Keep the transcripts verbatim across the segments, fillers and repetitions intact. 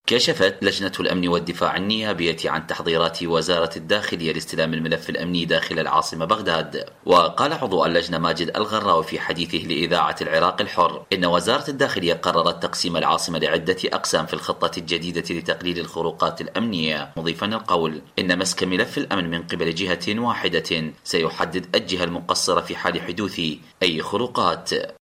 كشفت لجنة الأمن والدفاع النيابية عن تحضيرات وزارة الداخلية لاستلام الملف الأمني داخل العاصمة بغداد. وقال عضو اللجنة ماجد الغراوي في حديثه لإذاعة العراق الحر إن وزارة الداخلية قررت تقسيم العاصمة لعدة أقسام في الخطة الجديدة لتقليل الخروقات الأمنية، مضيفا القول إن مسك ملف الأمن من قبل جهة واحدة سيحدد الجهة المقصرة في حال حدوث أي خروقات.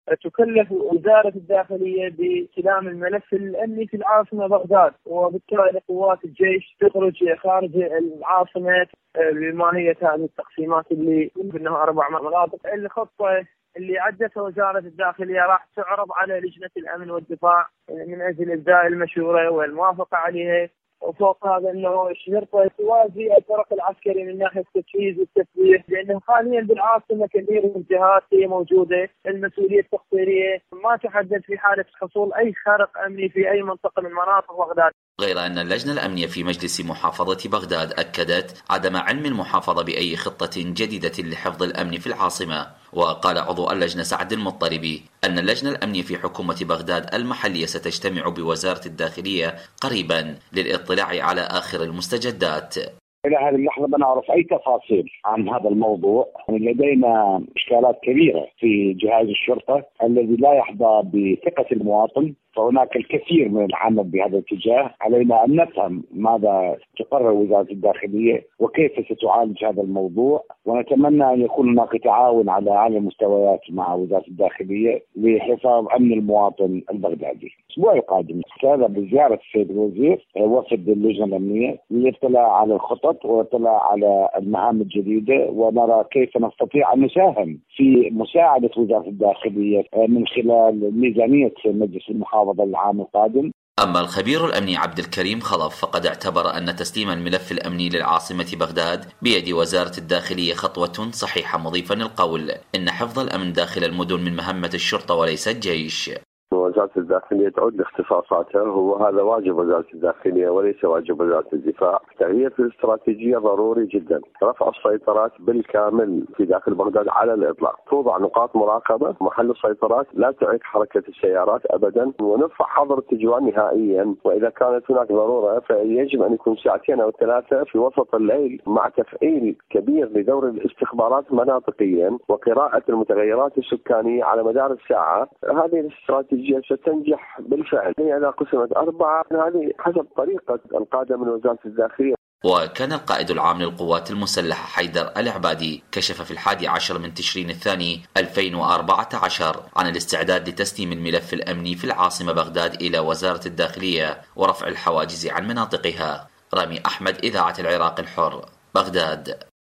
تكلف وزارة الداخلية باستلام الملف الأمني في العاصمة بغداد، وبالتالي قوات الجيش تخرج خارج العاصمة بماهية هذه التقسيمات اللي بأنها أربع مناطق. الخطة اللي عدتها وزارة الداخلية راح تعرض على لجنة الأمن والدفاع من أجل إبداء المشورة والموافقة عليها. وفوق هذا انه شرطه توازي الفرق العسكري من ناحيه التجهيز والتسليح، لانه حاليا بالعاصمه كثير من الجهات هي موجوده، المسؤوليه التقصيريه ما تحدد في حاله حصول اي خارق امني في اي منطقه من مناطق بغداد. غير أن اللجنة الأمنية في مجلس محافظة بغداد أكدت عدم علم المحافظة بأي خطة جديدة لحفظ الأمن في العاصمة. وقال عضو اللجنة سعد المطلبي أن اللجنة الأمنية في حكومة بغداد المحلية ستجتمع بوزارة الداخلية قريبا للاطلاع على آخر المستجدات. إلى هذه اللحظة ما نعرف أي تفاصيل عن هذا الموضوع. لدينا إشكالات كبيرة في جهاز الشرطة الذي لا يحظى بثقة المواطن، فهناك الكثير من العمل بهذا الاتجاه. علينا أن نفهم ماذا تقرر وزارة الداخلية وكيف ستعالج هذا الموضوع، ونتمنى أن يكون هناك تعاون على أعلى المستويات مع وزارة الداخلية لحفاظ أمن المواطن البغدادي. الأسبوع القادم هذا بزيارة السيد الوزير وفد اللجنة الأمنية للاطلاع على الخطط والاطلاع على المهام الجديدة، ونرى كيف نستطيع أن نساهم في مساعدة وزارة الداخلية من خلال ميزانية مجلس المحافظة العام القادم. أما الخبير الأمني عبد الكريم خلف فقد اعتبر أن تسليم الملف الأمني للعاصمة بغداد بيد وزارة الداخلية خطوة صحيحة، مضيفا القول إن حفظ الأمن داخل المدن من مهمة الشرطة وليس الجيش. وزارة الداخلية تعود لاختصاصاتها، وهذا واجب وزارة الداخلية وليس واجب وزارة الدفاع. تغيير في الاستراتيجية ضروري جدا، رفع السيطرات بالكامل في داخل بغداد على الإطلاق، توضع نقاط مراقبة محل السيطرات، لا تعيق حركة السيارات أبدا، ونرفع حظر التجوال نهائيا. وإذا كانت هناك ضرورة فيجب أن يكون ساعتين أو ثلاثة في وسط الليل، مع تفعيل كبير لدور الاستخبارات مناطقيا وقراءة المتغيرات السكانية على مدار الساعة. هذه الاستراتيجية ستنجح بالفعل. هي إذا قسمت أربعة، هذه حسب طريقة القادة من وزارة الداخلية. وكان القائد العام للقوات المسلحة حيدر العبادي كشف في الحادي عشر من تشرين الثاني ألفين وأربعة عشر عن الاستعداد لتسليم الملف الأمني في العاصمة بغداد إلى وزارة الداخلية ورفع الحواجز عن مناطقها. رامي أحمد، إذاعة العراق الحر، بغداد.